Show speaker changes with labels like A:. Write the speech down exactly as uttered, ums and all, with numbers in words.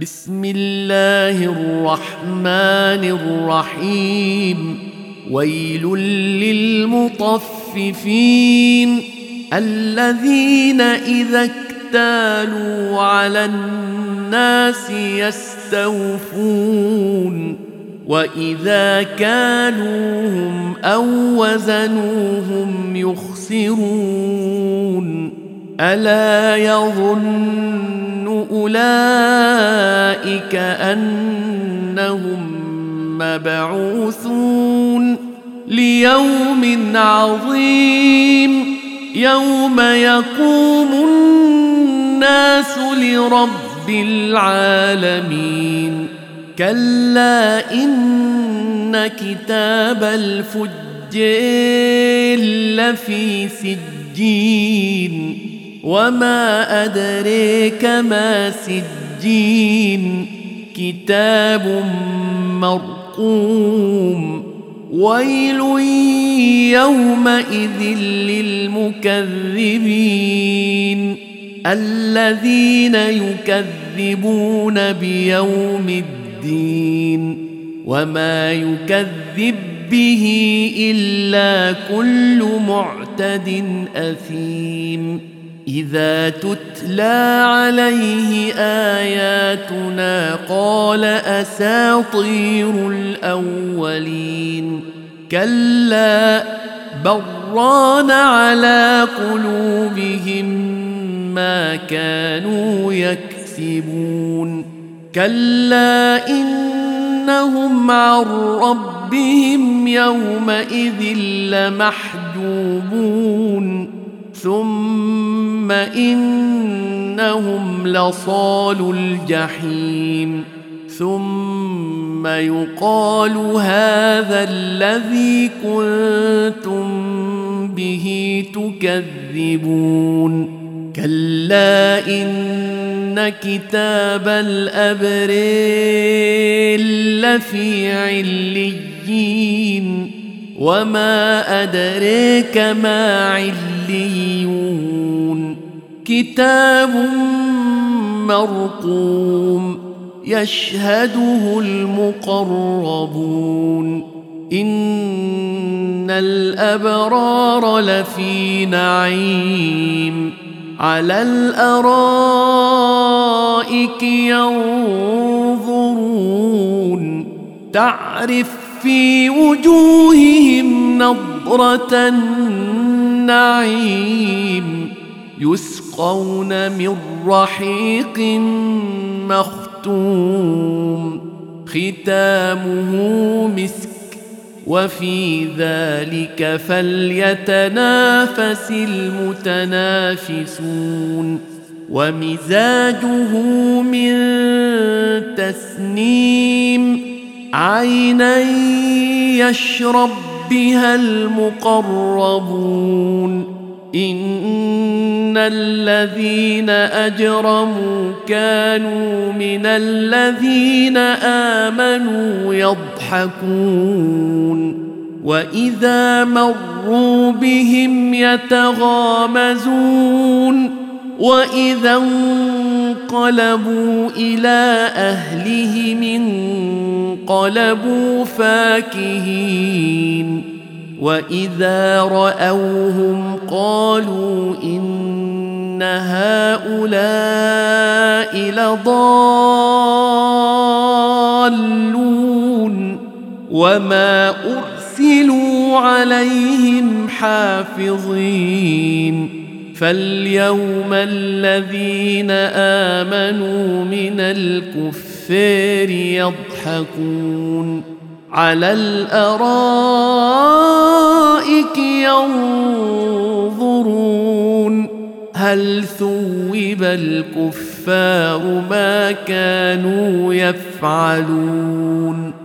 A: بسم الله الرحمن الرحيم. ويل للمطففين الذين إذا اكتالوا على الناس يستوفون وإذا كالوهم أو وزنوهم يخسرون. ألا يظن أولئك أنهم مبعوثون ليوم عظيم يوم يقوم الناس لرب العالمين. كلا إن كتاب الفجار لفي سجين وما أدريك ما سجين كتاب مرقوم. ويل يومئذ للمكذبين الذين يكذبون بيوم الدين وما يكذب به إلا كل معتد أثيم. إذا تتلى عليه آياتنا قال أساطير الأولين. كلا بران على قلوبهم ما كانوا يكسبون. كلا إنهم عن ربهم يومئذ لمحجوبون ثم إنهم لصالو الجحيم. ثم يقال هذا الذي كنتم به تكذبون. كلا إن كتاب الأبرار لفي عليين وما أدريك ما عليون. كتاب مرقوم يشهده المقربون. إن الأبرار لفي نعيم على الأرائك ينظرون تعرف في وجوههم نضرة النعيم يسقون من رحيق مختوم ختامه مسك وفي ذلك فليتنافس المتنافسون. ومزاجه من تسنيم عينا يشرب بها المقربون. إن الذين أجرموا كانوا من الذين آمنوا يضحكون وإذا مروا بهم يتغامزون وإذا انقلبوا إلى أهلهم انقلبوا فاكهين وإذا رأوهم قالوا إن هؤلاء لضالون وما أرسلوا عليهم حافظين. فاليوم الذين آمنوا من الكفار يضحكون على الأرائك ينظرون هل ثوب الكفار ما كانوا يفعلون.